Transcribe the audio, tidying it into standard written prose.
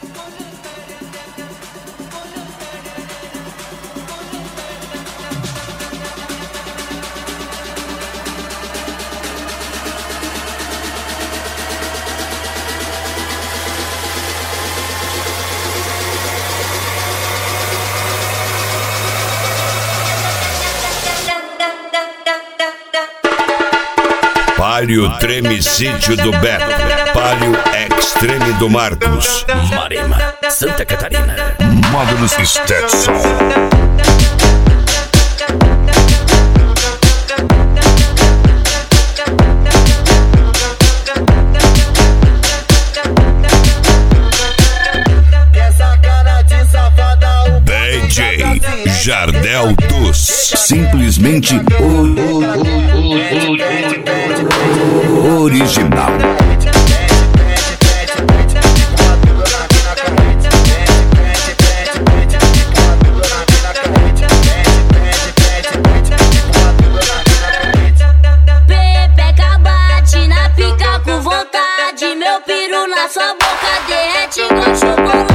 Palio Treme Sítio do Beto, Palio Extreme do Marcos, Marema, Santa Catarina. Módulos Stetson. DJ Jardel dos, Simplesmente original. Pepeca bate na pica com vontade, meu piru na sua boca derrete igual chocolate.